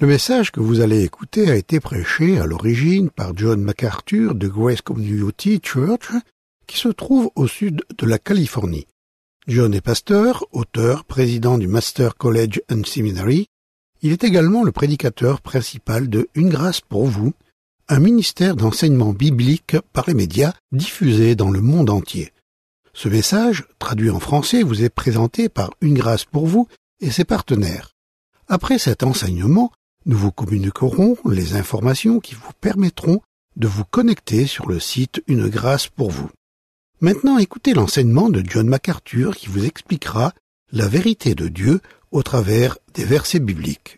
Le message que vous allez écouter a été prêché à l'origine par John MacArthur de Grace Community Church, qui se trouve au sud de la Californie. John est pasteur, auteur, président du Master College and Seminary. Il est également le prédicateur principal de Une grâce pour vous, un ministère d'enseignement biblique par les médias diffusé dans le monde entier. Ce message, traduit en français, vous est présenté par Une grâce pour vous et ses partenaires. Après cet enseignement, nous vous communiquerons les informations qui vous permettront de vous connecter sur le site Une grâce pour vous. Maintenant, écoutez l'enseignement de John MacArthur qui vous expliquera la vérité de Dieu au travers des versets bibliques.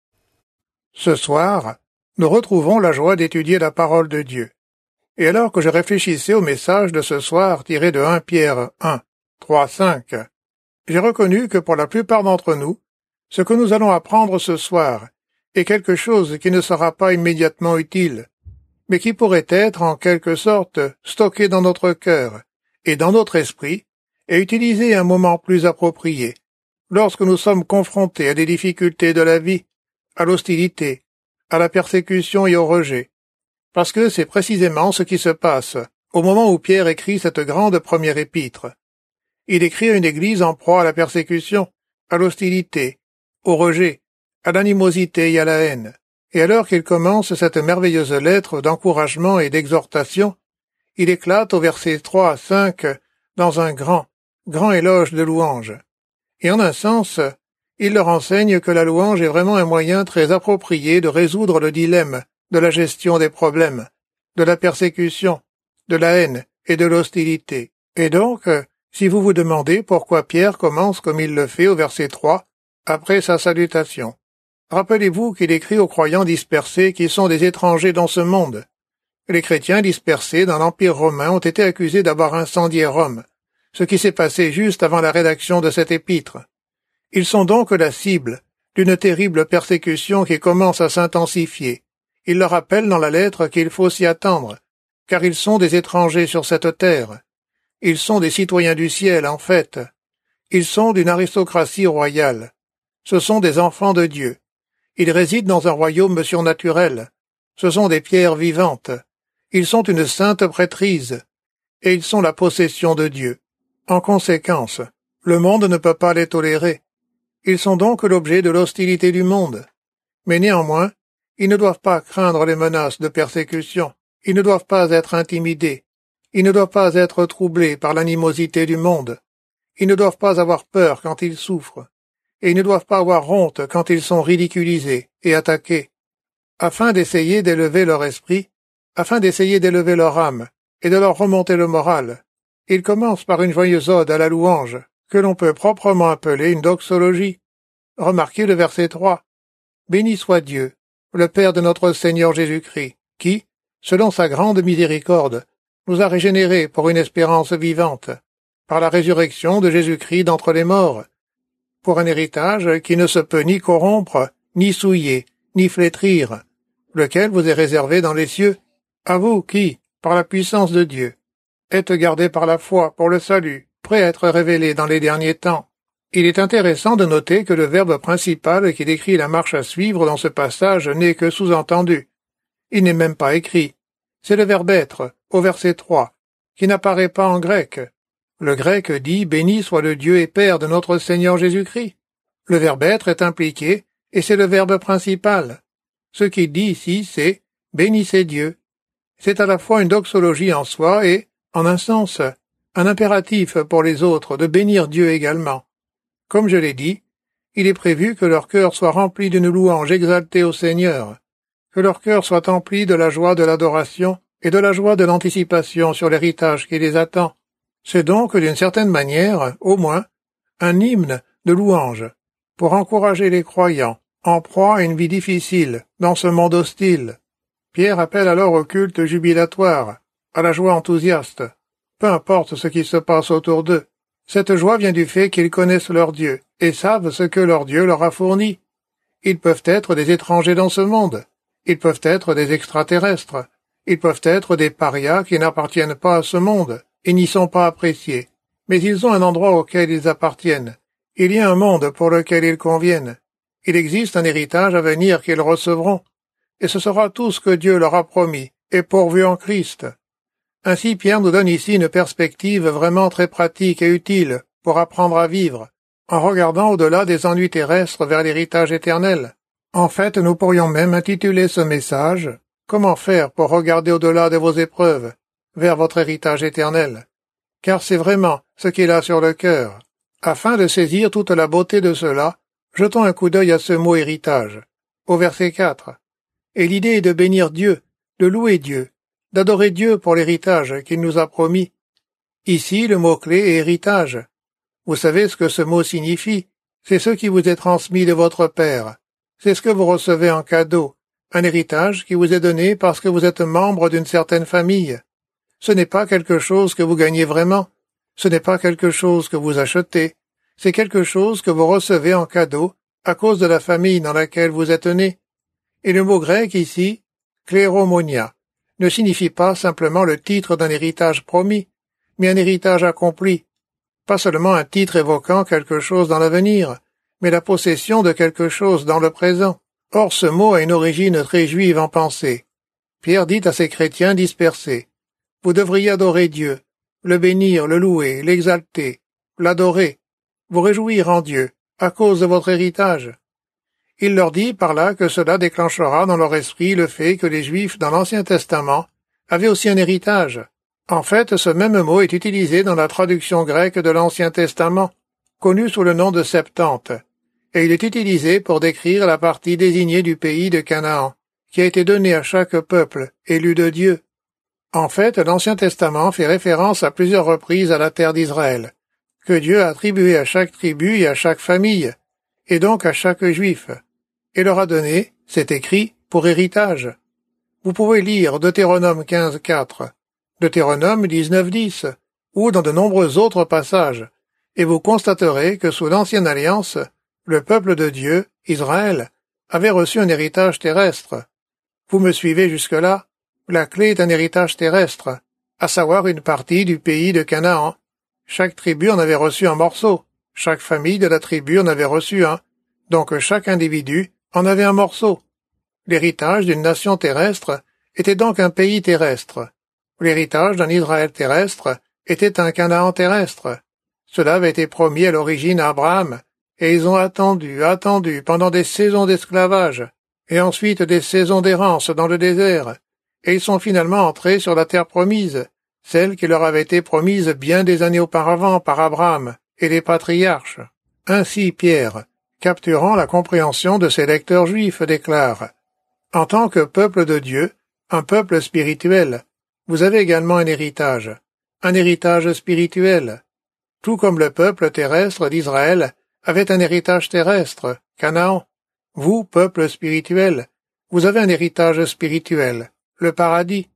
Ce soir, nous retrouvons la joie d'étudier la parole de Dieu. Et alors que je réfléchissais au message de ce soir tiré de 1 Pierre 1, 3, 5, j'ai reconnu que pour la plupart d'entre nous, ce que nous allons apprendre ce soir est quelque chose qui ne sera pas immédiatement utile, mais qui pourrait être en quelque sorte stocké dans notre cœur et dans notre esprit et utilisé à un moment plus approprié, lorsque nous sommes confrontés à des difficultés de la vie, à l'hostilité, à la persécution et au rejet. Parce que c'est précisément ce qui se passe au moment où Pierre écrit cette grande première épître. Il écrit à une église en proie à la persécution, à l'hostilité, au rejet, à l'animosité et à la haine. Et alors qu'il commence cette merveilleuse lettre d'encouragement et d'exhortation, il éclate au verset 3 à 5 dans un grand éloge de louange. Et en un sens, il leur enseigne que la louange est vraiment un moyen très approprié de résoudre le dilemme de la gestion des problèmes, de la persécution, de la haine et de l'hostilité. Et donc, si vous vous demandez pourquoi Pierre commence comme il le fait au verset 3, après sa salutation, rappelez-vous qu'il écrit aux croyants dispersés qui sont des étrangers dans ce monde. Les chrétiens dispersés dans l'Empire romain ont été accusés d'avoir incendié Rome, ce qui s'est passé juste avant la rédaction de cette épître. Ils sont donc la cible d'une terrible persécution qui commence à s'intensifier. Il leur rappelle dans la lettre qu'il faut s'y attendre, car ils sont des étrangers sur cette terre. Ils sont des citoyens du ciel, en fait. Ils sont d'une aristocratie royale. Ce sont des enfants de Dieu. Ils résident dans un royaume surnaturel. Ce sont des pierres vivantes. Ils sont une sainte prêtrise. Et ils sont la possession de Dieu. En conséquence, le monde ne peut pas les tolérer. Ils sont donc l'objet de l'hostilité du monde. Mais néanmoins, ils ne doivent pas craindre les menaces de persécution. Ils ne doivent pas être intimidés. Ils ne doivent pas être troublés par l'animosité du monde. Ils ne doivent pas avoir peur quand ils souffrent. Et ils ne doivent pas avoir honte quand ils sont ridiculisés et attaqués. Afin d'essayer d'élever leur esprit, afin d'essayer d'élever leur âme et de leur remonter le moral, ils commencent par une joyeuse ode à la louange, que l'on peut proprement appeler une doxologie. Remarquez le verset 3. Béni soit Dieu, le Père de notre Seigneur Jésus-Christ, qui, selon sa grande miséricorde, nous a régénérés pour une espérance vivante, par la résurrection de Jésus-Christ d'entre les morts, pour un héritage qui ne se peut ni corrompre, ni souiller, ni flétrir, lequel vous est réservé dans les cieux, à vous qui, par la puissance de Dieu, êtes gardés par la foi pour le salut, prêt à être révélé dans les derniers temps. Il est intéressant de noter que le verbe principal qui décrit la marche à suivre dans ce passage n'est que sous-entendu. Il n'est même pas écrit. C'est le verbe être, au verset 3, qui n'apparaît pas en grec. Le grec dit « Béni soit le Dieu et Père de notre Seigneur Jésus-Christ ». Le verbe être est impliqué, et c'est le verbe principal. Ce qu'il dit ici, c'est « Bénissez Dieu ». C'est à la fois une doxologie en soi et, en un sens, un impératif pour les autres de bénir Dieu également. Comme je l'ai dit, il est prévu que leur cœur soit rempli d'une louange exaltée au Seigneur, que leur cœur soit empli de la joie de l'adoration et de la joie de l'anticipation sur l'héritage qui les attend. C'est donc, d'une certaine manière, au moins, un hymne de louange, pour encourager les croyants, en proie à une vie difficile, dans ce monde hostile. Pierre appelle alors au culte jubilatoire, à la joie enthousiaste, peu importe ce qui se passe autour d'eux. Cette joie vient du fait qu'ils connaissent leur Dieu, et savent ce que leur Dieu leur a fourni. Ils peuvent être des étrangers dans ce monde, ils peuvent être des extraterrestres, ils peuvent être des parias qui n'appartiennent pas à ce monde, et n'y sont pas appréciés, mais ils ont un endroit auquel ils appartiennent. Il y a un monde pour lequel ils conviennent. Il existe un héritage à venir qu'ils recevront, et ce sera tout ce que Dieu leur a promis et pourvu en Christ. Ainsi Pierre nous donne ici une perspective vraiment très pratique et utile pour apprendre à vivre, en regardant au-delà des ennuis terrestres vers l'héritage éternel. En fait, nous pourrions même intituler ce message « Comment faire pour regarder au-delà de vos épreuves, vers votre héritage éternel ?» Car c'est vraiment ce qu'il a sur le cœur. Afin de saisir toute la beauté de cela, jetons un coup d'œil à ce mot « héritage », au verset 4. Et l'idée est de bénir Dieu, de louer Dieu, d'adorer Dieu pour l'héritage qu'il nous a promis. Ici, le mot-clé est « héritage ». Vous savez ce que ce mot signifie? C'est ce qui vous est transmis de votre Père. C'est ce que vous recevez en cadeau, un héritage qui vous est donné parce que vous êtes membre d'une certaine famille. Ce n'est pas quelque chose que vous gagnez vraiment. Ce n'est pas quelque chose que vous achetez. C'est quelque chose que vous recevez en cadeau à cause de la famille dans laquelle vous êtes né. Et le mot grec ici, kléromonia, ne signifie pas simplement le titre d'un héritage promis, mais un héritage accompli. Pas seulement un titre évoquant quelque chose dans l'avenir, mais la possession de quelque chose dans le présent. Or ce mot a une origine très juive en pensée. Pierre dit à ces chrétiens dispersés, « Vous devriez adorer Dieu, le bénir, le louer, l'exalter, l'adorer, vous réjouir en Dieu, à cause de votre héritage. » Il leur dit par là que cela déclenchera dans leur esprit le fait que les Juifs dans l'Ancien Testament avaient aussi un héritage. En fait, ce même mot est utilisé dans la traduction grecque de l'Ancien Testament, connue sous le nom de Septante, et il est utilisé pour décrire la partie désignée du pays de Canaan, qui a été donnée à chaque peuple élu de Dieu. En fait, l'Ancien Testament fait référence à plusieurs reprises à la terre d'Israël, que Dieu a attribuée à chaque tribu et à chaque famille, et donc à chaque Juif, et leur a donné, c'est écrit, pour héritage. Vous pouvez lire Deutéronome 15.4, Deutéronome 19.10, ou dans de nombreux autres passages, et vous constaterez que sous l'Ancienne Alliance, le peuple de Dieu, Israël, avait reçu un héritage terrestre. Vous me suivez jusque-là? La clé est un héritage terrestre, à savoir une partie du pays de Canaan. Chaque tribu en avait reçu un morceau, chaque famille de la tribu en avait reçu un, donc chaque individu en avait un morceau. L'héritage d'une nation terrestre était donc un pays terrestre. L'héritage d'un Israël terrestre était un Canaan terrestre. Cela avait été promis à l'origine à Abraham, et ils ont attendu pendant des saisons d'esclavage, et ensuite des saisons d'errance dans le désert, et ils sont finalement entrés sur la terre promise, celle qui leur avait été promise bien des années auparavant par Abraham et les patriarches. Ainsi Pierre, capturant la compréhension de ses lecteurs juifs, déclare « En tant que peuple de Dieu, un peuple spirituel, vous avez également un héritage spirituel. Tout comme le peuple terrestre d'Israël avait un héritage terrestre, Canaan. Vous, peuple spirituel, vous avez un héritage spirituel, le paradis,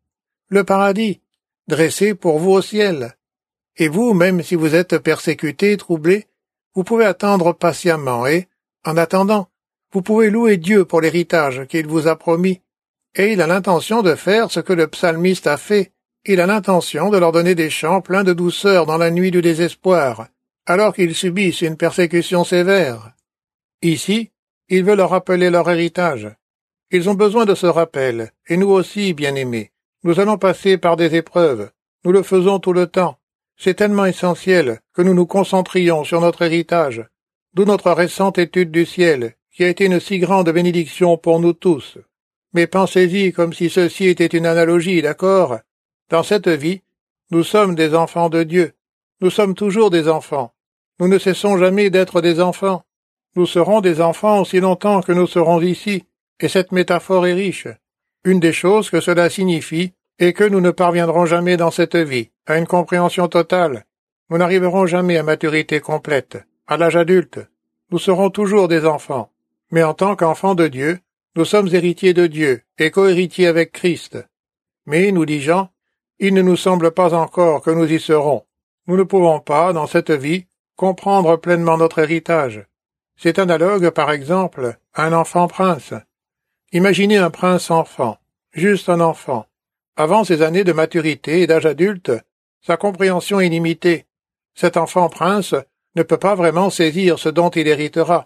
dressé pour vous au ciel. Et vous, même si vous êtes persécutés, troublés, vous pouvez attendre patiemment et, en attendant, vous pouvez louer Dieu pour l'héritage qu'il vous a promis. Et il a l'intention de faire ce que le psalmiste a fait. Il a l'intention de leur donner des chants pleins de douceur dans la nuit du désespoir, alors qu'ils subissent une persécution sévère. Ici, il veut leur rappeler leur héritage. Ils ont besoin de ce rappel, et nous aussi, bien-aimés. Nous allons passer par des épreuves. Nous le faisons tout le temps. C'est tellement essentiel que nous nous concentrions sur notre héritage, d'où notre récente étude du ciel, qui a été une si grande bénédiction pour nous tous. Mais pensez-y comme si ceci était une analogie, d'accord? Dans cette vie, nous sommes des enfants de Dieu. Nous sommes toujours des enfants. Nous ne cessons jamais d'être des enfants. Nous serons des enfants aussi longtemps que nous serons ici, et cette métaphore est riche. Une des choses que cela signifie est que nous ne parviendrons jamais dans cette vie à une compréhension totale. Nous n'arriverons jamais à maturité complète, à l'âge adulte. Nous serons toujours des enfants. Mais en tant qu'enfants de Dieu, nous sommes héritiers de Dieu et co-héritiers avec Christ. Mais, nous dit Jean, il ne nous semble pas encore que nous y serons. Nous ne pouvons pas, dans cette vie, comprendre pleinement notre héritage. C'est analogue, par exemple, à un enfant prince. Imaginez un prince enfant, juste un enfant. Avant ses années de maturité et d'âge adulte, sa compréhension est limitée. Cet enfant prince ne peut pas vraiment saisir ce dont il héritera,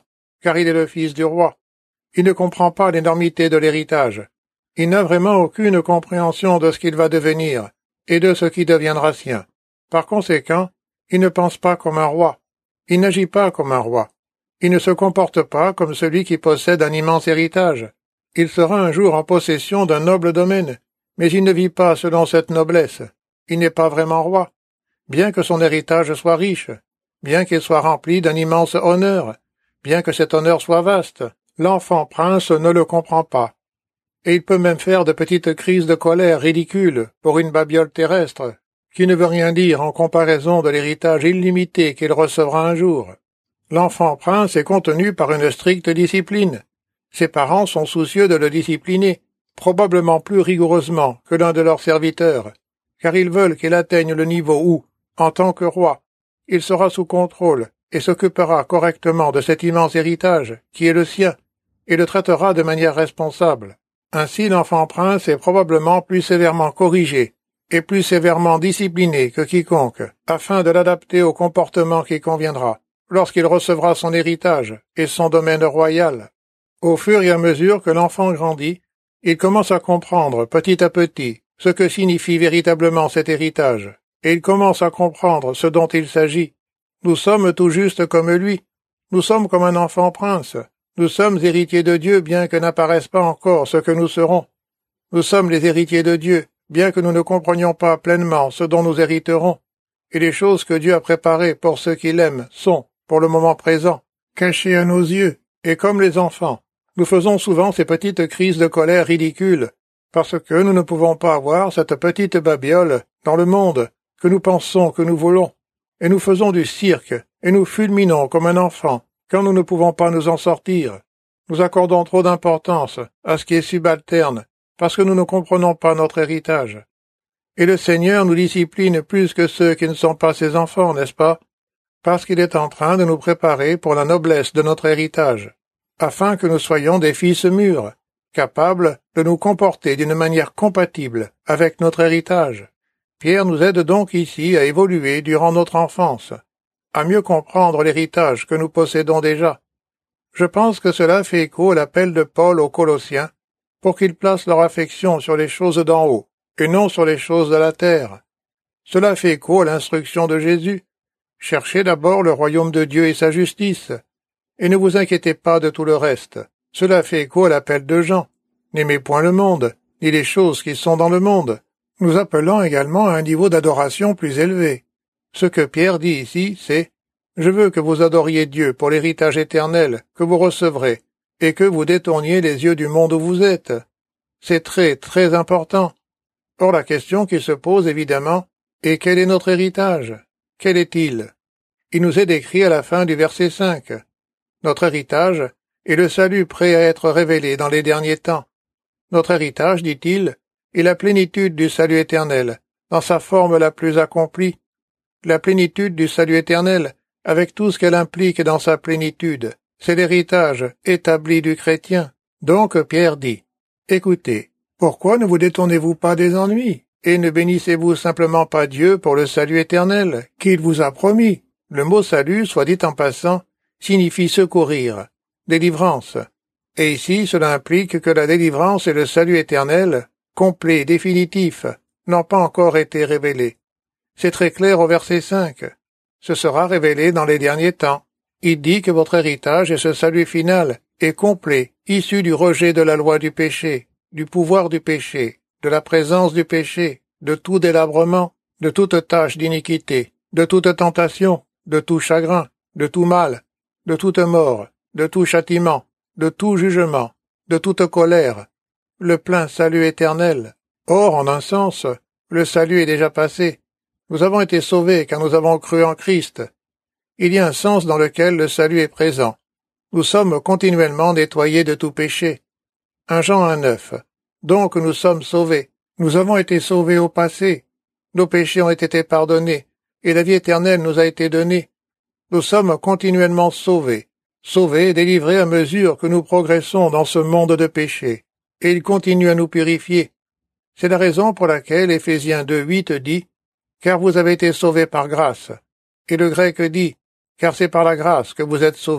car il est le fils du roi. Il ne comprend pas l'énormité de l'héritage. Il n'a vraiment aucune compréhension de ce qu'il va devenir et de ce qui deviendra sien. Par conséquent, il ne pense pas comme un roi. Il n'agit pas comme un roi. Il ne se comporte pas comme celui qui possède un immense héritage. Il sera un jour en possession d'un noble domaine, mais il ne vit pas selon cette noblesse. Il n'est pas vraiment roi. Bien que son héritage soit riche, bien qu'il soit rempli d'un immense honneur, bien que cet honneur soit vaste, l'enfant prince ne le comprend pas. Et il peut même faire de petites crises de colère ridicules pour une babiole terrestre, qui ne veut rien dire en comparaison de l'héritage illimité qu'il recevra un jour. L'enfant prince est contenu par une stricte discipline. Ses parents sont soucieux de le discipliner, probablement plus rigoureusement que l'un de leurs serviteurs, car ils veulent qu'il atteigne le niveau où, en tant que roi, il sera sous contrôle et s'occupera correctement de cet immense héritage qui est le sien, et le traitera de manière responsable. Ainsi l'enfant prince est probablement plus sévèrement corrigé et plus sévèrement discipliné que quiconque, afin de l'adapter au comportement qui conviendra, lorsqu'il recevra son héritage et son domaine royal. Au fur et à mesure que l'enfant grandit, il commence à comprendre petit à petit ce que signifie véritablement cet héritage, et il commence à comprendre ce dont il s'agit. Nous sommes tout juste comme lui. Nous sommes comme un enfant prince. Nous sommes héritiers de Dieu bien que n'apparaisse pas encore ce que nous serons. Nous sommes les héritiers de Dieu, bien que nous ne comprenions pas pleinement ce dont nous hériterons. Et les choses que Dieu a préparées pour ceux qui l'aiment sont, pour le moment présent, cachées à nos yeux. Et comme les enfants, nous faisons souvent ces petites crises de colère ridicules, parce que nous ne pouvons pas avoir cette petite babiole dans le monde que nous pensons que nous voulons. Et nous faisons du cirque, et nous fulminons comme un enfant, quand nous ne pouvons pas nous en sortir. Nous accordons trop d'importance à ce qui est subalterne, parce que nous ne comprenons pas notre héritage. Et le Seigneur nous discipline plus que ceux qui ne sont pas ses enfants, n'est-ce pas? Parce qu'il est en train de nous préparer pour la noblesse de notre héritage, afin que nous soyons des fils mûrs, capables de nous comporter d'une manière compatible avec notre héritage. Pierre nous aide donc ici à évoluer durant notre enfance, à mieux comprendre l'héritage que nous possédons déjà. Je pense que cela fait écho à l'appel de Paul aux Colossiens pour qu'ils placent leur affection sur les choses d'en haut et non sur les choses de la terre. Cela fait écho à l'instruction de Jésus. Cherchez d'abord le royaume de Dieu et sa justice, et ne vous inquiétez pas de tout le reste. Cela fait écho à l'appel de Jean. N'aimez point le monde, ni les choses qui sont dans le monde, nous appelant également à un niveau d'adoration plus élevé. Ce que Pierre dit ici, c'est « Je veux que vous adoriez Dieu pour l'héritage éternel que vous recevrez, et que vous détourniez les yeux du monde où vous êtes. » C'est très, très important. Or la question qui se pose évidemment est quel est notre héritage? Quel est-il? Il nous est décrit à la fin du verset 5. Notre héritage est le salut prêt à être révélé dans les derniers temps. Notre héritage, dit-il, est la plénitude du salut éternel, dans sa forme la plus accomplie. La plénitude du salut éternel, avec tout ce qu'elle implique dans sa plénitude, c'est l'héritage établi du chrétien. Donc Pierre dit, « Écoutez, pourquoi ne vous détournez-vous pas des ennuis, et ne bénissez-vous simplement pas Dieu pour le salut éternel qu'il vous a promis ?» Le mot salut, soit dit en passant, signifie secourir, délivrance. Et ici, cela implique que la délivrance et le salut éternel, complet, définitif, n'ont pas encore été révélés. C'est très clair au verset 5. Ce sera révélé dans les derniers temps. Il dit que votre héritage est ce salut final et complet, issu du rejet de la loi du péché, du pouvoir du péché, de la présence du péché, de tout délabrement, de toute tâche d'iniquité, de toute tentation, de tout chagrin, de tout mal, de toute mort, de tout châtiment, de tout jugement, de toute colère, le plein salut éternel. Or, en un sens, le salut est déjà passé. Nous avons été sauvés car nous avons cru en Christ. Il y a un sens dans lequel le salut est présent. Nous sommes continuellement nettoyés de tout péché. 1 Jean 1,9. Donc nous sommes sauvés. Nous avons été sauvés au passé. Nos péchés ont été pardonnés, et la vie éternelle nous a été donnée. Nous sommes continuellement sauvés et délivrés à mesure que nous progressons dans ce monde de péché, et il continue à nous purifier. C'est la raison pour laquelle Éphésiens 2,8 dit « Car vous avez été sauvés par grâce », et le grec dit « Car c'est par la grâce que vous êtes sauvés ».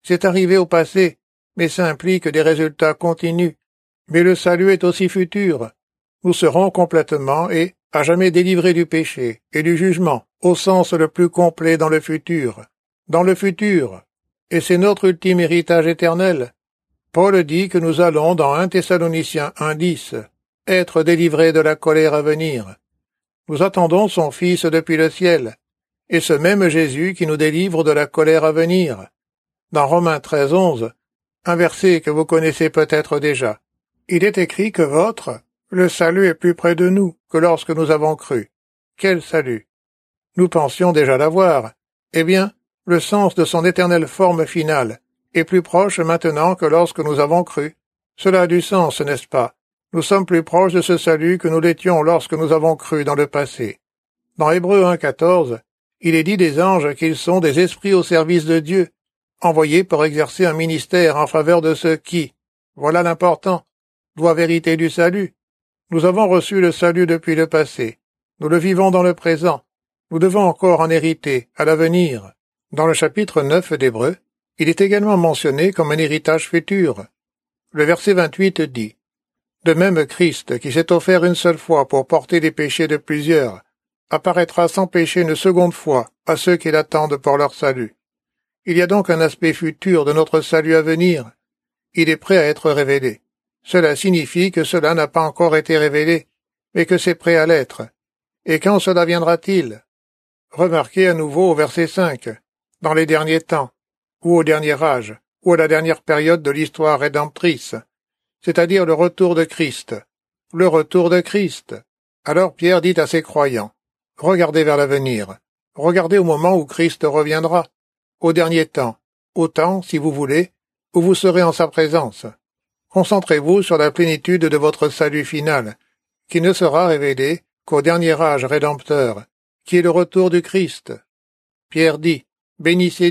C'est arrivé au passé, mais ça implique des résultats continus. Mais le salut est aussi futur. Nous serons complètement et à jamais délivrés du péché et du jugement, au sens le plus complet dans le futur. Dans le futur. Et c'est notre ultime héritage éternel. Paul dit que nous allons, dans 1 Thessaloniciens 1:10, être délivrés de la colère à venir. Nous attendons son Fils depuis le ciel, et ce même Jésus qui nous délivre de la colère à venir. Dans Romains 13:11, un verset que vous connaissez peut-être déjà, il est écrit que le salut est plus près de nous que lorsque nous avons cru. Quel salut! Nous pensions déjà l'avoir. Eh bien, le sens de son éternelle forme finale est plus proche maintenant que lorsque nous avons cru. Cela a du sens, n'est-ce pas? Nous sommes plus proches de ce salut que nous l'étions lorsque nous avons cru dans le passé. Dans Hébreux 1:14, il est dit des anges qu'ils sont des esprits au service de Dieu, envoyés pour exercer un ministère en faveur de ceux qui, voilà l'important, doivent hériter du salut. Nous avons reçu le salut depuis le passé. Nous le vivons dans le présent. Nous devons encore en hériter à l'avenir. Dans le chapitre 9 d'Hébreux, il est également mentionné comme un héritage futur. Le verset 28 dit « De même Christ, qui s'est offert une seule fois pour porter les péchés de plusieurs, apparaîtra sans péché une seconde fois à ceux qui l'attendent pour leur salut. » Il y a donc un aspect futur de notre salut à venir. Il est prêt à être révélé. Cela signifie que cela n'a pas encore été révélé, mais que c'est prêt à l'être. Et quand cela viendra-t-il? Remarquez à nouveau au verset 5, dans les derniers temps, ou au dernier âge, ou à la dernière période de l'histoire rédemptrice, c'est-à-dire le retour de Christ. Le retour de Christ. Alors Pierre dit à ses croyants, regardez vers l'avenir, regardez au moment où Christ reviendra, au dernier temps, au temps, si vous voulez, où vous serez en sa présence. Concentrez-vous sur la plénitude de votre salut final, qui ne sera révélé qu'au dernier âge rédempteur, qui est le retour du Christ. Pierre dit, bénissez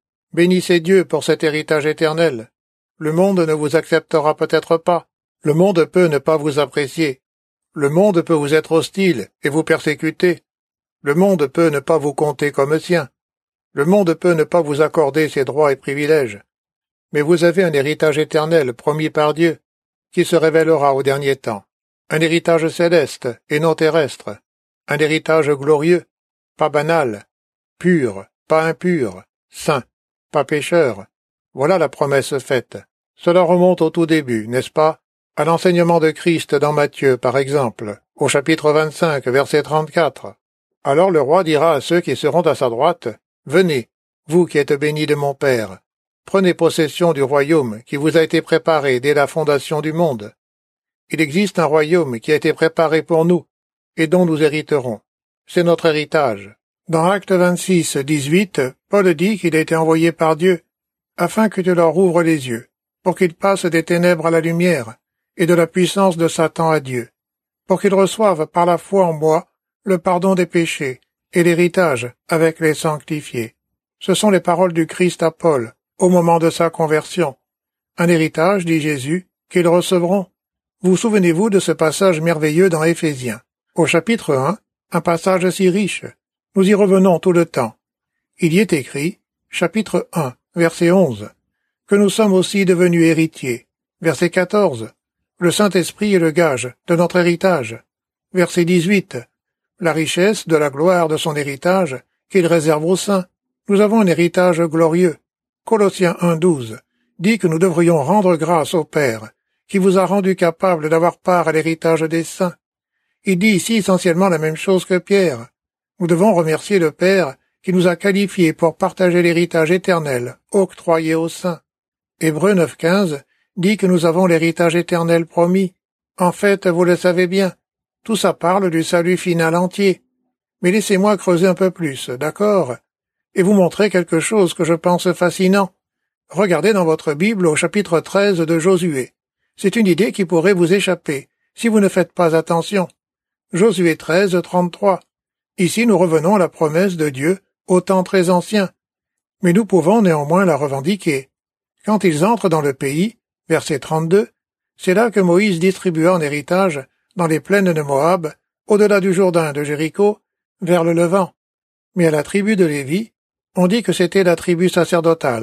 Dieu pour cet héritage éternel. Le monde ne vous acceptera peut-être pas, le monde peut ne pas vous apprécier, le monde peut vous être hostile et vous persécuter, le monde peut ne pas vous compter comme sien, le monde peut ne pas vous accorder ses droits et privilèges. Mais vous avez un héritage éternel promis par Dieu, qui se révélera au dernier temps. Un héritage céleste et non terrestre. Un héritage glorieux, pas banal, pur, pas impur, saint, pas pécheur. Voilà la promesse faite. Cela remonte au tout début, n'est-ce pas? À l'enseignement de Christ dans Matthieu, par exemple, au chapitre 25, verset 34. Alors le roi dira à ceux qui seront à sa droite, « Venez, vous qui êtes bénis de mon Père. Prenez possession du royaume qui vous a été préparé dès la fondation du monde. Il existe un royaume qui a été préparé pour nous, et dont nous hériterons. C'est notre héritage. » Dans Actes 26, 18, Paul dit qu'il a été envoyé par Dieu, afin que tu leur ouvres les yeux, pour qu'ils passent des ténèbres à la lumière, et de la puissance de Satan à Dieu, pour qu'ils reçoivent par la foi en moi le pardon des péchés, et l'héritage avec les sanctifiés. Ce sont les paroles du Christ à Paul, au moment de sa conversion. Un héritage, dit Jésus, qu'ils recevront. Vous souvenez-vous de ce passage merveilleux dans Éphésiens, au chapitre 1, un passage si riche. Nous y revenons tout le temps. Il y est écrit, chapitre 1, verset 11, que nous sommes aussi devenus héritiers. Verset 14, le Saint-Esprit est le gage de notre héritage. Verset 18, la richesse de la gloire de son héritage qu'il réserve aux saints. Nous avons un héritage glorieux. Colossiens 1:12 dit que nous devrions rendre grâce au Père, qui vous a rendu capable d'avoir part à l'héritage des saints. Il dit ici essentiellement la même chose que Pierre. Nous devons remercier le Père qui nous a qualifiés pour partager l'héritage éternel octroyé aux saints. Hébreux 9:15 dit que nous avons l'héritage éternel promis. En fait, vous le savez bien, tout ça parle du salut final entier. Mais laissez-moi creuser un peu plus, d'accord? Et vous montrer quelque chose que je pense fascinant. Regardez dans votre Bible au chapitre 13 de Josué. C'est une idée qui pourrait vous échapper, si vous ne faites pas attention. Josué 13, 33. Ici nous revenons à la promesse de Dieu au temps très ancien. Mais nous pouvons néanmoins la revendiquer. Quand ils entrent dans le pays, verset 32, c'est là que Moïse distribua en héritage, dans les plaines de Moab, au-delà du Jourdain de Jéricho, vers le Levant. Mais à la tribu de Lévi, on dit que c'était la tribu sacerdotale.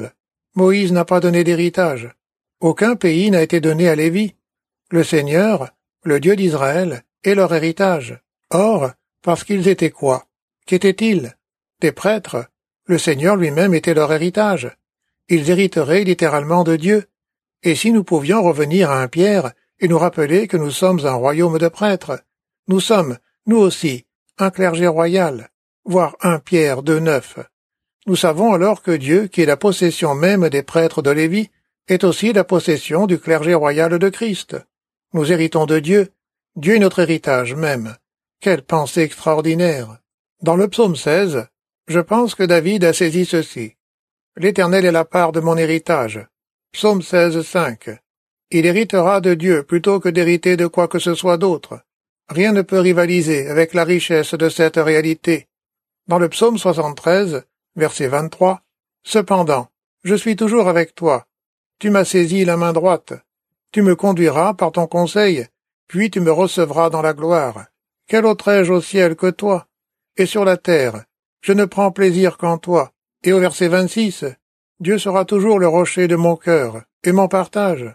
Moïse n'a pas donné d'héritage. Aucun pays n'a été donné à Lévi. Le Seigneur, le Dieu d'Israël, est leur héritage. Or, parce qu'ils étaient quoi? Qu'étaient-ils? Des prêtres. Le Seigneur lui-même était leur héritage. Ils hériteraient littéralement de Dieu. Et si nous pouvions revenir à 1 Pierre et nous rappeler que nous sommes un royaume de prêtres, nous sommes, nous aussi, un clergé royal, voire 1 Pierre 2,9. Nous savons alors que Dieu, qui est la possession même des prêtres de Lévi, est aussi la possession du clergé royal de Christ. Nous héritons de Dieu. Dieu est notre héritage même. Quelle pensée extraordinaire! Dans le psaume 16, je pense que David a saisi ceci. L'Éternel est la part de mon héritage. Psaume 16, 5. Il héritera de Dieu plutôt que d'hériter de quoi que ce soit d'autre. Rien ne peut rivaliser avec la richesse de cette réalité. Dans le psaume 73, verset 23, Cependant, je suis toujours avec toi. Tu m'as saisi la main droite. Tu me conduiras par ton conseil, puis tu me recevras dans la gloire. Quel autre ai-je au ciel que toi? Et sur la terre, je ne prends plaisir qu'en toi. Et au verset 26, Dieu sera toujours le rocher de mon cœur, et mon partage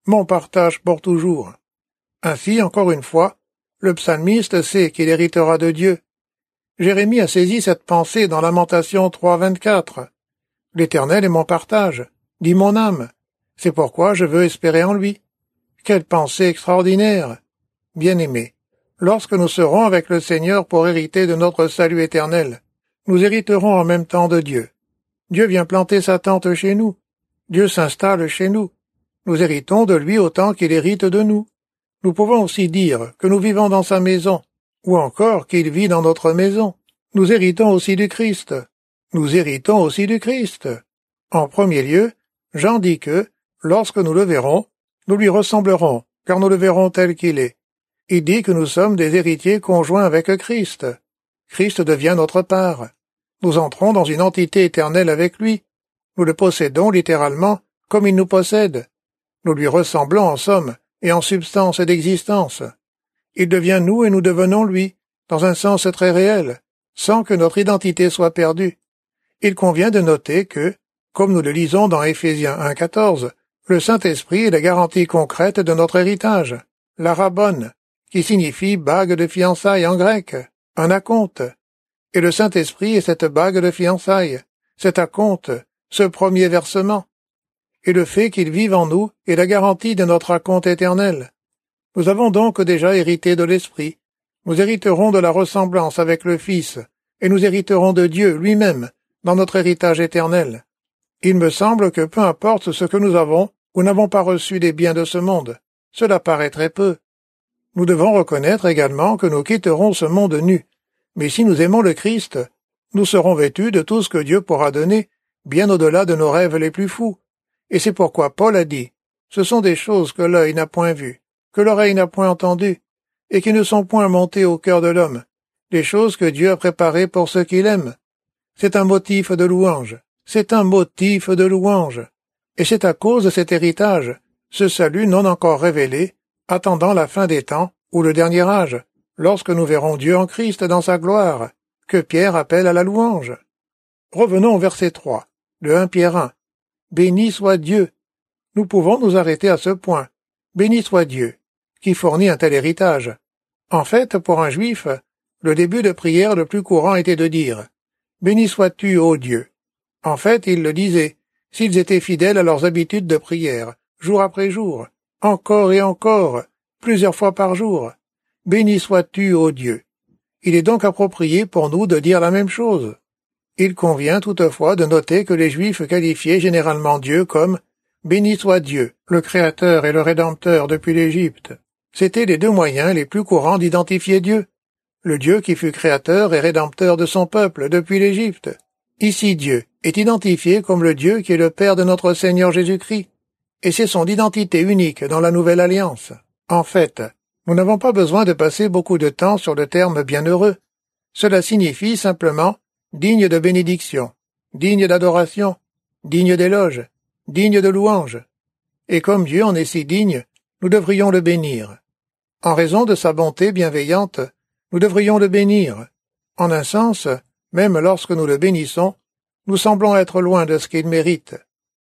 pour toujours. Ainsi, encore une fois, le psalmiste sait qu'il héritera de Dieu. Jérémie a saisi cette pensée dans Lamentation 3, 24. L'Éternel est mon partage, dit mon âme. C'est pourquoi je veux espérer en lui. Quelle pensée extraordinaire! Bien-aimés, lorsque nous serons avec le Seigneur pour hériter de notre salut éternel, nous hériterons en même temps de Dieu. Dieu vient planter sa tente chez nous. Dieu s'installe chez nous. Nous héritons de lui autant qu'il hérite de nous. Nous pouvons aussi dire que nous vivons dans sa maison, ou encore qu'il vit dans notre maison. Nous héritons aussi du Christ. Nous héritons aussi du Christ. En premier lieu, Jean dit que, lorsque nous le verrons, nous lui ressemblerons, car nous le verrons tel qu'il est. Il dit que nous sommes des héritiers conjoints avec Christ. Christ devient notre part. Nous entrons dans une entité éternelle avec lui. Nous le possédons littéralement comme il nous possède. Nous lui ressemblons en somme et en substance d'existence. Il devient nous et nous devenons lui, dans un sens très réel, sans que notre identité soit perdue. Il convient de noter que, comme nous le lisons dans Éphésiens 1,14, le Saint-Esprit est la garantie concrète de notre héritage, la rabbone, qui signifie bague de fiançailles en grec, un acompte. Et le Saint-Esprit est cette bague de fiançailles, cet acompte, ce premier versement. Et le fait qu'il vive en nous est la garantie de notre acompte éternel. Nous avons donc déjà hérité de l'Esprit. Nous hériterons de la ressemblance avec le Fils, et nous hériterons de Dieu lui-même dans notre héritage éternel. Il me semble que peu importe ce que nous avons ou n'avons pas reçu des biens de ce monde, cela paraît très peu. Nous devons reconnaître également que nous quitterons ce monde nu, mais si nous aimons le Christ, nous serons vêtus de tout ce que Dieu pourra donner, bien au-delà de nos rêves les plus fous. Et c'est pourquoi Paul a dit, « Ce sont des choses que l'œil n'a point vues, que l'oreille n'a point entendues, et qui ne sont point montées au cœur de l'homme, des choses que Dieu a préparées pour ceux qu'il aime. » C'est un motif de louange. C'est un motif de louange. Et c'est à cause de cet héritage, ce salut non encore révélé, attendant la fin des temps ou le dernier âge, lorsque nous verrons Dieu en Christ dans sa gloire, que Pierre appelle à la louange. Revenons au verset 3, de 1 Pierre 1. Béni soit Dieu. Nous pouvons nous arrêter à ce point. Béni soit Dieu, qui fournit un tel héritage. En fait, pour un juif, le début de prière le plus courant était de dire « Béni sois-tu, ô Dieu ». En fait, ils le disaient, s'ils étaient fidèles à leurs habitudes de prière, jour après jour, encore et encore, plusieurs fois par jour. Béni sois-tu, ô Dieu. Il est donc approprié pour nous de dire la même chose. Il convient toutefois de noter que les Juifs qualifiaient généralement Dieu comme « Béni soit Dieu, le Créateur et le Rédempteur depuis l'Égypte ». C'étaient les deux moyens les plus courants d'identifier Dieu, le Dieu qui fut créateur et rédempteur de son peuple depuis l'Égypte. Ici Dieu est identifié comme le Dieu qui est le Père de notre Seigneur Jésus-Christ, et c'est son identité unique dans la Nouvelle Alliance. En fait, nous n'avons pas besoin de passer beaucoup de temps sur le terme bienheureux. Cela signifie simplement digne de bénédiction, digne d'adoration, digne d'éloge, digne de louange. Et comme Dieu en est si digne, nous devrions le bénir. En raison de sa bonté bienveillante, nous devrions le bénir. En un sens, même lorsque nous le bénissons, nous semblons être loin de ce qu'il mérite.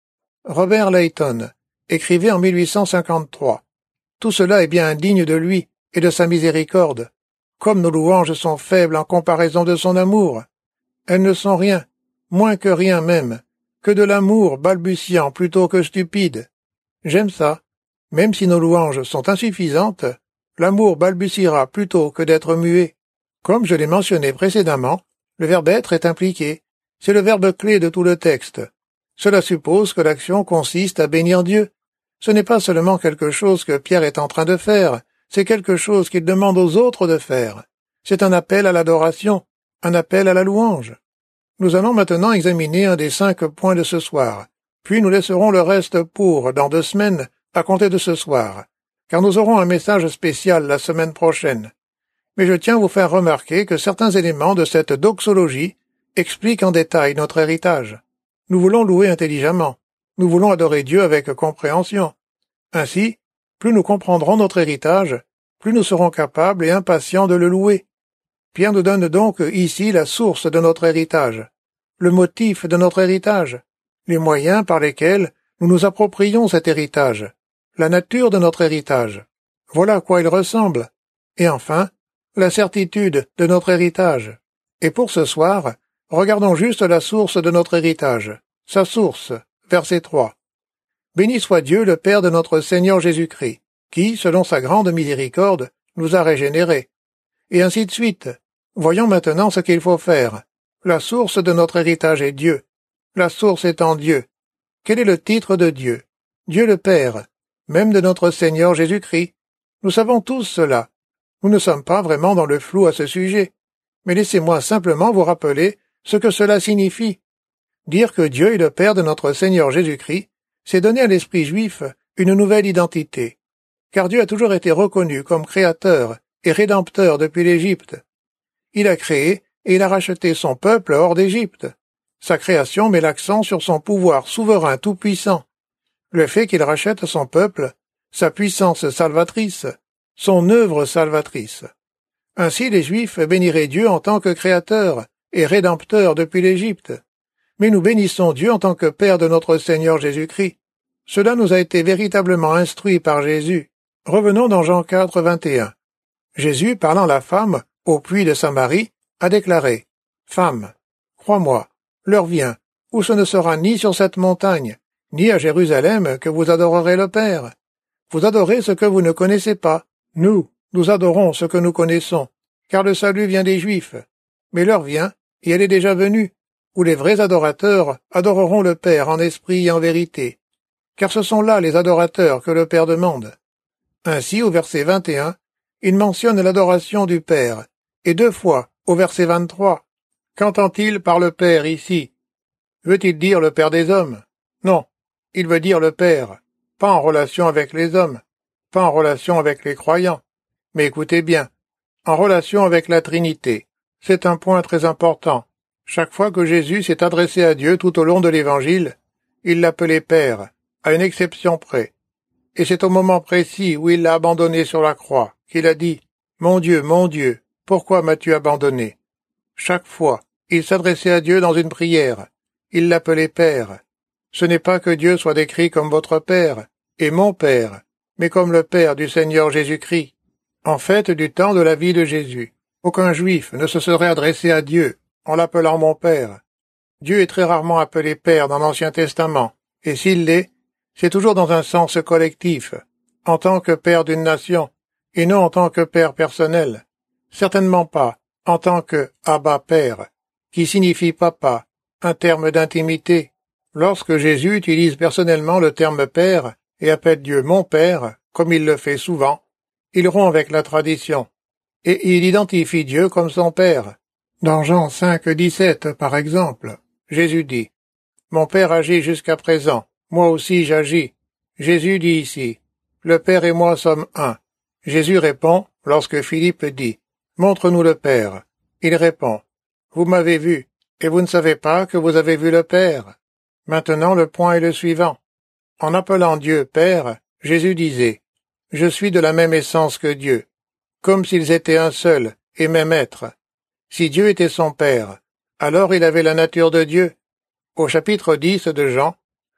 Robert Leighton écrivait en 1853. Tout cela est bien indigne de lui et de sa miséricorde. Comme nos louanges sont faibles en comparaison de son amour. Elles ne sont rien, moins que rien même, que de l'amour balbutiant plutôt que stupide. J'aime ça. Même si nos louanges sont insuffisantes, l'amour balbutiera plutôt que d'être muet. Comme je l'ai mentionné précédemment, le verbe être est impliqué. C'est le verbe clé de tout le texte. Cela suppose que l'action consiste à bénir Dieu. Ce n'est pas seulement quelque chose que Pierre est en train de faire, c'est quelque chose qu'il demande aux autres de faire. C'est un appel à l'adoration, un appel à la louange. Nous allons maintenant examiner un des 5 points de ce soir, puis nous laisserons le reste pour, dans 2 semaines, à compter de ce soir, car nous aurons un message spécial la semaine prochaine. Mais je tiens à vous faire remarquer que certains éléments de cette doxologie expliquent en détail notre héritage. Nous voulons louer intelligemment. Nous voulons adorer Dieu avec compréhension. Ainsi, plus nous comprendrons notre héritage, plus nous serons capables et impatients de le louer. Pierre nous donne donc ici la source de notre héritage, le motif de notre héritage, les moyens par lesquels nous nous approprions cet héritage, la nature de notre héritage. Voilà à quoi il ressemble. Et enfin, la certitude de notre héritage. Et pour ce soir, regardons juste la source de notre héritage. Sa source, verset 3. Béni soit Dieu, le Père de notre Seigneur Jésus-Christ, qui, selon sa grande miséricorde, nous a régénérés. Et ainsi de suite. Voyons maintenant ce qu'il faut faire. La source de notre héritage est Dieu. La source étant Dieu. Quel est le titre de Dieu? Dieu le Père, même de notre Seigneur Jésus-Christ. Nous savons tous cela. Nous ne sommes pas vraiment dans le flou à ce sujet. Mais laissez-moi simplement vous rappeler ce que cela signifie. Dire que Dieu est le Père de notre Seigneur Jésus-Christ, c'est donner à l'esprit juif une nouvelle identité. Car Dieu a toujours été reconnu comme créateur et rédempteur depuis l'Égypte. Il a créé et il a racheté son peuple hors d'Égypte. Sa création met l'accent sur son pouvoir souverain tout-puissant. Le fait qu'il rachète son peuple, sa puissance salvatrice, son œuvre salvatrice. Ainsi les Juifs béniraient Dieu en tant que créateur et rédempteur depuis l'Égypte. Mais nous bénissons Dieu en tant que Père de notre Seigneur Jésus-Christ. Cela nous a été véritablement instruit par Jésus. Revenons dans Jean 4, 21. Jésus, parlant à la femme, au puits de Samarie, a déclaré « Femme, crois-moi, l'heure vient, où ce ne sera ni sur cette montagne, ni à Jérusalem que vous adorerez le Père. Vous adorez ce que vous ne connaissez pas. Nous adorons ce que nous connaissons, car le salut vient des Juifs. Mais l'heure vient, et elle est déjà venue, où les vrais adorateurs adoreront le Père en esprit et en vérité, car ce sont là les adorateurs que le Père demande. » Ainsi, au verset 21, il mentionne l'adoration du Père, et 2 fois, au verset 23. Qu'entend-il par le Père ici? Veut-il dire le Père des hommes? Non, il veut dire le Père, pas en relation avec les hommes, pas en relation avec les croyants, mais écoutez bien, en relation avec la Trinité. C'est un point très important. Chaque fois que Jésus s'est adressé à Dieu tout au long de l'Évangile, il l'appelait Père, à une exception près. Et c'est au moment précis où il l'a abandonné sur la croix qu'il a dit « Mon Dieu, pourquoi m'as-tu abandonné ?» Chaque fois, il s'adressait à Dieu dans une prière. Il l'appelait Père. Ce n'est pas que Dieu soit décrit comme votre Père et mon Père, mais comme le Père du Seigneur Jésus-Christ. En fait, du temps de la vie de Jésus, aucun Juif ne se serait adressé à Dieu en l'appelant mon Père. Dieu est très rarement appelé Père dans l'Ancien Testament, et s'il l'est, c'est toujours dans un sens collectif, en tant que Père d'une nation, et non en tant que Père personnel. Certainement pas en tant que Abba Père, qui signifie papa, un terme d'intimité. Lorsque Jésus utilise personnellement le terme Père et appelle Dieu mon Père, comme il le fait souvent, il rompt avec la tradition, et il identifie Dieu comme son Père. Dans Jean 5, 17, par exemple, Jésus dit « Mon Père agit jusqu'à présent, moi aussi j'agis. » Jésus dit ici « Le Père et moi sommes un. » Jésus répond, lorsque Philippe dit « Montre-nous le Père. » Il répond « Vous m'avez vu, et vous ne savez pas que vous avez vu le Père. » Maintenant le point est le suivant. En appelant Dieu Père, Jésus disait « Je suis de la même essence que Dieu, comme s'ils étaient un seul et même être. » Si Dieu était son Père, alors il avait la nature de Dieu. Au chapitre 10 de Jean,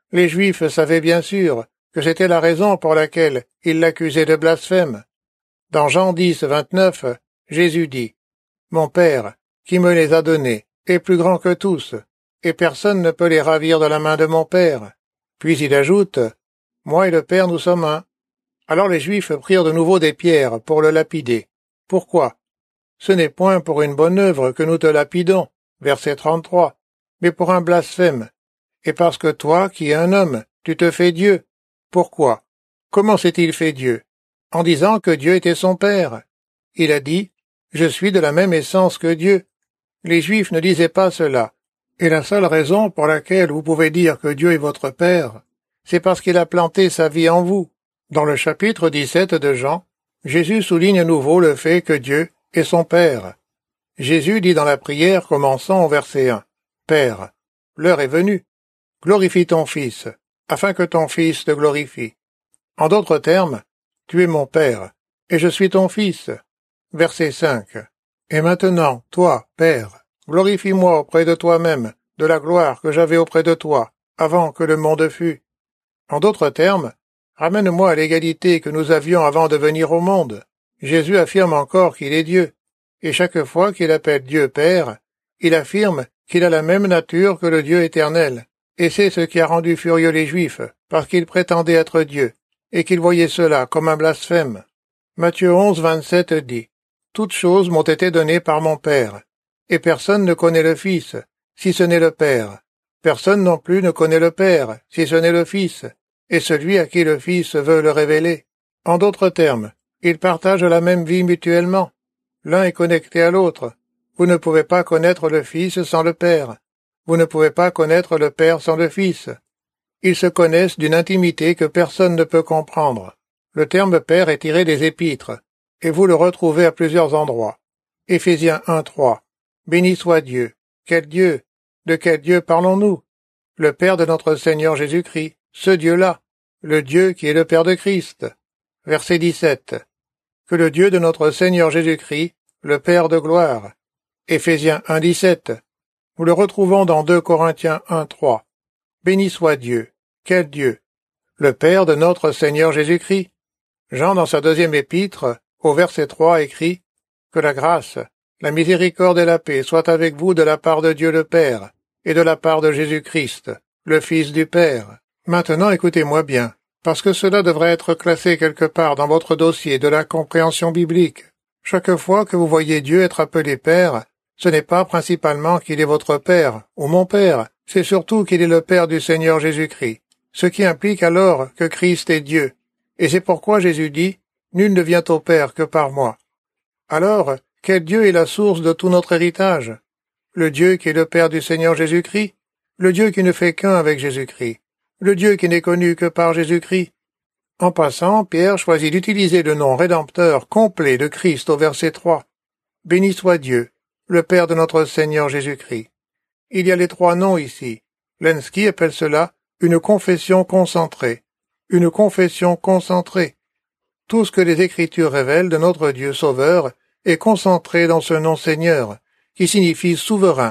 Les Juifs savaient bien sûr que c'était la raison pour laquelle ils l'accusaient de blasphème. Dans Jean 10, 29, Jésus dit « Mon Père, qui me les a donnés, est plus grand que tous, et personne ne peut les ravir de la main de mon Père. » Puis il ajoute « Moi et le Père, nous sommes un. » Alors les Juifs prirent de nouveau des pierres pour le lapider. Pourquoi? Ce n'est point pour une bonne œuvre que nous te lapidons, verset 33, mais pour un blasphème. Et parce que toi, qui es un homme, tu te fais Dieu. Pourquoi? Comment s'est-il fait Dieu? En disant que Dieu était son Père. Il a dit « Je suis de la même essence que Dieu ». Les Juifs ne disaient pas cela. Et la seule raison pour laquelle vous pouvez dire que Dieu est votre Père, c'est parce qu'il a planté sa vie en vous. Dans le chapitre 17 de Jean, Jésus souligne à nouveau le fait que Dieu est son Père. Jésus dit dans la prière commençant au verset 1, « Père, l'heure est venue. Glorifie ton Fils, afin que ton Fils te glorifie. » En d'autres termes, tu es mon Père, et je suis ton Fils. Verset 5. Et maintenant, toi, Père, glorifie-moi auprès de toi-même, de la gloire que j'avais auprès de toi, avant que le monde fût. En d'autres termes, ramène-moi à l'égalité que nous avions avant de venir au monde. Jésus affirme encore qu'il est Dieu, et chaque fois qu'il appelle Dieu Père, il affirme qu'il a la même nature que le Dieu éternel. Et c'est ce qui a rendu furieux les Juifs, parce qu'ils prétendaient être Dieu, et qu'ils voyaient cela comme un blasphème. Matthieu 11, 27 dit « Toutes choses m'ont été données par mon Père, et personne ne connaît le Fils, si ce n'est le Père. Personne non plus ne connaît le Père, si ce n'est le Fils, et celui à qui le Fils veut le révéler. » En d'autres termes, ils partagent la même vie mutuellement. L'un est connecté à l'autre. Vous ne pouvez pas connaître le Fils sans le Père. Vous ne pouvez pas connaître le Père sans le Fils. Ils se connaissent d'une intimité que personne ne peut comprendre. Le terme Père est tiré des Épîtres, et vous le retrouvez à plusieurs endroits. Éphésiens 1:3. Béni soit Dieu. Quel Dieu? De quel Dieu parlons-nous? Le Père de notre Seigneur Jésus-Christ, ce Dieu-là, le Dieu qui est le Père de Christ. Verset 17. Que le Dieu de notre Seigneur Jésus-Christ, le Père de gloire. Éphésiens 1:17. Nous le retrouvons dans 2 Corinthiens 1:3. Béni soit Dieu. Quel Dieu? Le Père de notre Seigneur Jésus-Christ. Jean, dans sa deuxième épître, au verset 3, écrit « Que la grâce, la miséricorde et la paix soient avec vous de la part de Dieu le Père et de la part de Jésus-Christ, le Fils du Père. » Maintenant, écoutez-moi bien, parce que cela devrait être classé quelque part dans votre dossier de la compréhension biblique. Chaque fois que vous voyez Dieu être appelé Père, ce n'est pas principalement qu'il est votre Père ou mon Père, c'est surtout qu'il est le Père du Seigneur Jésus-Christ, ce qui implique alors que Christ est Dieu. Et c'est pourquoi Jésus dit « Nul ne vient au Père que par moi ». Alors, quel Dieu est la source de tout notre héritage? Le Dieu qui est le Père du Seigneur Jésus-Christ, le Dieu qui ne fait qu'un avec Jésus-Christ, le Dieu qui n'est connu que par Jésus-Christ. En passant, Pierre choisit d'utiliser le nom rédempteur complet de Christ au verset 3. Béni soit Dieu, le Père de notre Seigneur Jésus-Christ. Il y a les 3 noms ici. Lenski appelle cela une confession concentrée. Une confession concentrée. Tout ce que les Écritures révèlent de notre Dieu Sauveur est concentré dans ce nom Seigneur, qui signifie souverain,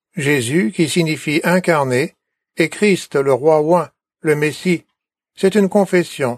Jésus qui signifie incarné, et Christ le roi oint, le Messie. C'est une confession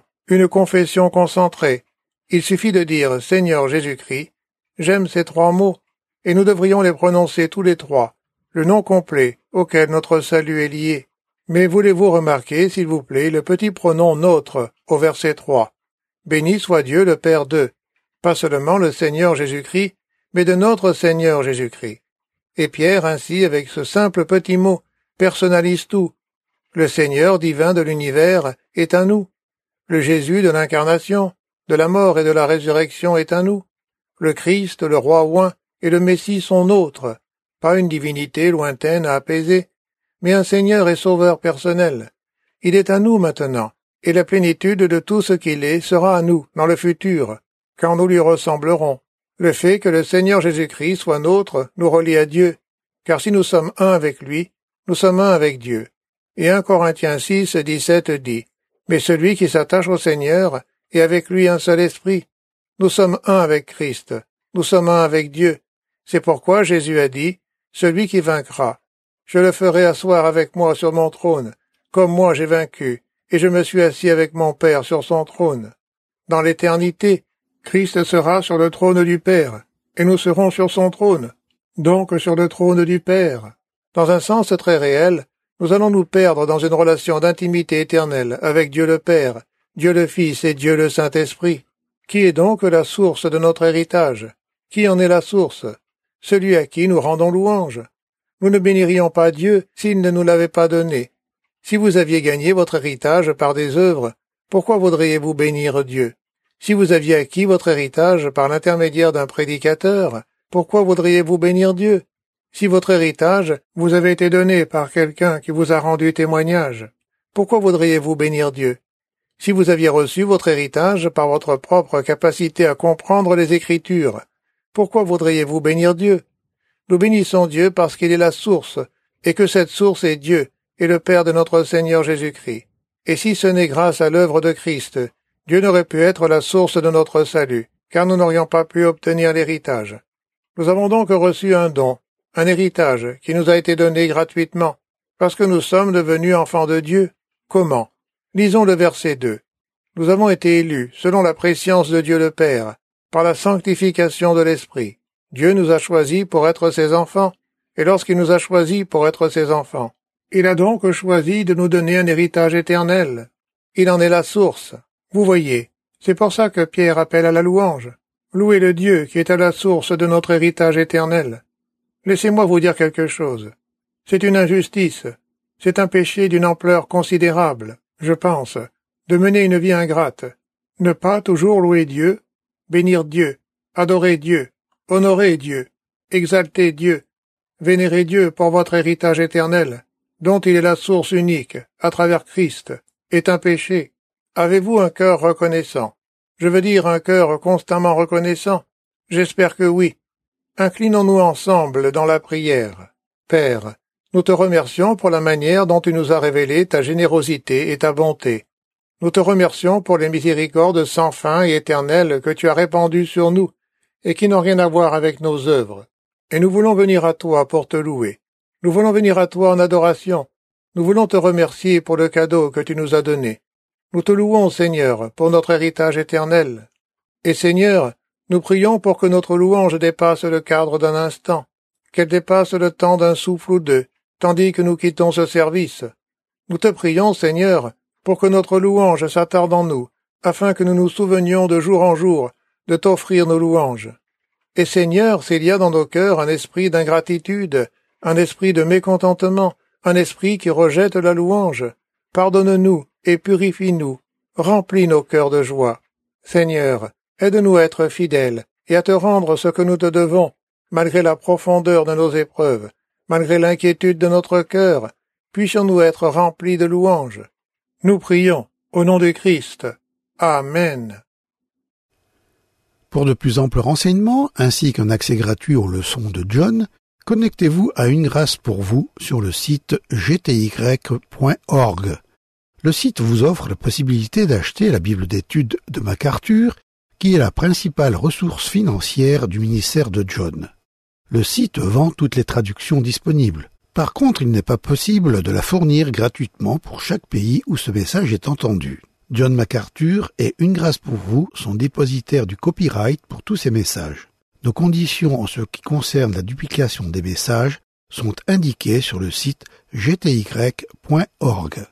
concentrée. Il suffit de dire Seigneur Jésus-Christ. J'aime ces 3 mots, et nous devrions les prononcer tous les 3, le nom complet auquel notre salut est lié. Mais voulez-vous remarquer, s'il vous plaît, le petit pronom notre au verset 3. Béni soit Dieu le Père de, pas seulement le Seigneur Jésus-Christ, mais de notre Seigneur Jésus-Christ. Et Pierre, ainsi, avec ce simple petit mot, personnalise tout. Le Seigneur divin de l'univers est à nous. Le Jésus de l'incarnation, de la mort et de la résurrection est à nous. Le Christ, le roi oint, et le Messie sont nôtres, pas une divinité lointaine à apaiser, mais un Seigneur et Sauveur personnel. Il est à nous maintenant, et la plénitude de tout ce qu'il est sera à nous dans le futur, quand nous lui ressemblerons. Le fait que le Seigneur Jésus-Christ soit nôtre nous relie à Dieu, car si nous sommes un avec lui, nous sommes un avec Dieu. Et 1 Corinthiens 6, 17 dit « Mais celui qui s'attache au Seigneur est avec lui un seul esprit. » Nous sommes un avec Christ, nous sommes un avec Dieu. C'est pourquoi Jésus a dit « Celui qui vaincra, je le ferai asseoir avec moi sur mon trône, Comme moi j'ai vaincu, et je me suis assis avec mon Père sur son trône. Dans l'éternité, Christ sera sur le trône du Père, et nous serons sur son trône, donc sur le trône du Père. Dans un sens très réel, nous allons nous perdre dans une relation d'intimité éternelle avec Dieu le Père, Dieu le Fils et Dieu le Saint-Esprit. Qui est donc la source de notre héritage? Qui en est la source? Celui à qui nous rendons louange. Nous ne bénirions pas Dieu s'il ne nous l'avait pas donné. Si vous aviez gagné votre héritage par des œuvres, pourquoi voudriez-vous bénir Dieu? Si vous aviez acquis votre héritage par l'intermédiaire d'un prédicateur, pourquoi voudriez-vous bénir Dieu? Si votre héritage vous avait été donné par quelqu'un qui vous a rendu témoignage, pourquoi voudriez-vous bénir Dieu? Si vous aviez reçu votre héritage par votre propre capacité à comprendre les Écritures, pourquoi voudriez-vous bénir Dieu? Nous bénissons Dieu parce qu'il est la source, et que cette source est Dieu, et le Père de notre Seigneur Jésus-Christ. Et si ce n'est grâce à l'œuvre de Christ, Dieu n'aurait pu être la source de notre salut, car nous n'aurions pas pu obtenir l'héritage. Nous avons donc reçu un don, un héritage qui nous a été donné gratuitement, parce que nous sommes devenus enfants de Dieu. Comment? Lisons le verset 2. Nous avons été élus, selon la prescience de Dieu le Père, par la sanctification de l'Esprit. Dieu nous a choisis pour être ses enfants, et lorsqu'il nous a choisis pour être ses enfants, il a donc choisi de nous donner un héritage éternel. Il en est la source. Vous voyez, c'est pour ça que Pierre appelle à la louange. Louez le Dieu qui est à la source de notre héritage éternel. Laissez-moi vous dire quelque chose. C'est une injustice. C'est un péché d'une ampleur considérable, je pense, de mener une vie ingrate. Ne pas toujours louer Dieu, bénir Dieu, adorer Dieu, honorer Dieu, exalter Dieu, vénérer Dieu pour votre héritage éternel, dont il est la source unique, à travers Christ, est un péché. Avez-vous un cœur reconnaissant? Je veux dire un cœur constamment reconnaissant? J'espère que oui. Inclinons-nous ensemble dans la prière. Père, nous te remercions pour la manière dont tu nous as révélé ta générosité et ta bonté. Nous te remercions pour les miséricordes sans fin et éternelles que tu as répandues sur nous, et qui n'ont rien à voir avec nos œuvres. Et nous voulons venir à toi pour te louer. Nous voulons venir à toi en adoration. Nous voulons te remercier pour le cadeau que tu nous as donné. Nous te louons, Seigneur, pour notre héritage éternel. Et Seigneur, nous prions pour que notre louange dépasse le cadre d'un instant, qu'elle dépasse le temps d'un souffle ou deux, tandis que nous quittons ce service. Nous te prions, Seigneur, pour que notre louange s'attarde en nous, afin que nous nous souvenions de jour en jour de t'offrir nos louanges. Et Seigneur, s'il y a dans nos cœurs un esprit d'ingratitude, un esprit de mécontentement, un esprit qui rejette la louange, pardonne-nous et purifie-nous, remplis nos cœurs de joie. Seigneur, aide-nous à être fidèles et à te rendre ce que nous te devons, malgré la profondeur de nos épreuves, malgré l'inquiétude de notre cœur, puissions-nous être remplis de louanges. Nous prions, au nom du Christ. Amen. Pour de plus amples renseignements, ainsi qu'un accès gratuit aux leçons de John, connectez-vous à Une Grâce pour vous sur le site gty.org. Le site vous offre la possibilité d'acheter la Bible d'études de MacArthur, qui est la principale ressource financière du ministère de John. Le site vend toutes les traductions disponibles. Par contre, il n'est pas possible de la fournir gratuitement pour chaque pays où ce message est entendu. John MacArthur et Une Grâce pour vous sont dépositaires du copyright pour tous ces messages. Nos conditions en ce qui concerne la duplication des messages sont indiquées sur le site gty.org.